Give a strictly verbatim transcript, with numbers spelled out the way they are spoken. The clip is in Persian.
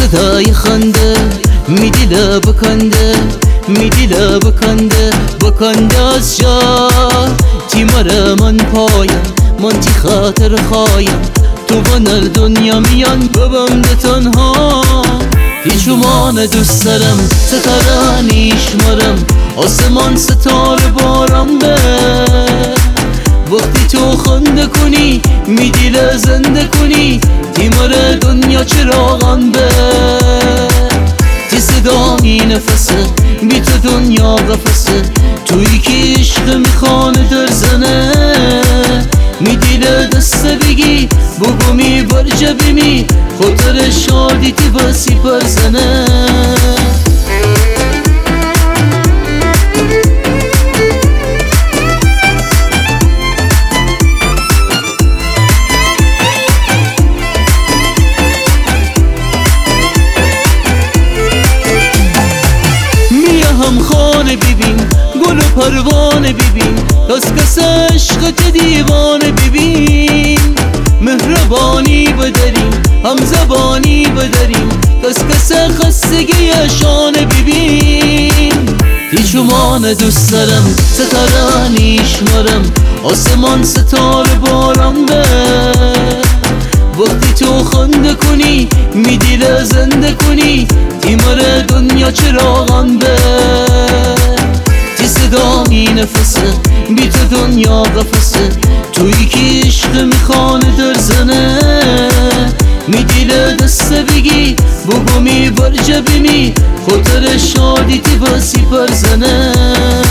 صدای خنده میدیله بکنده میدیله بکنده بکنده از جا تیمار من پایم من تی خاطر خایم تو بنر دنیا میان ببم ده تنها هیچومان دوست دارم ستاره نیشمارم آسمان ستاره بارم به وقتی تو خنده کنی میدیله زنده کنی تیمار دنیا چراغان به تی صدا می نفسه بی تو دنیا قفسه تویی که عشق میخانه در زنه میدیله دسته بگی بگو می برجه بیمی خاطر شادی تی باسی پر زنه هم خانه ببین گل و پروانه ببین کس کس عشقت دیوانه ببین مهربانی بداریم هم زبانی بداریم کس کس خستگی شانه ببین هیچومان دوست دارم ستاره نیشمارم آسمان ستاره بارم به وقتی تو خنده کنی میدیله زنده کنی تیمار دنیا چراغان به تی صدا می نفسه بی تو دنیا قفسه تویی که عشق میخانه در زنه میدیله دسته بگی بگو می برجه بیمی خاطر شادی تی باسی پر زنه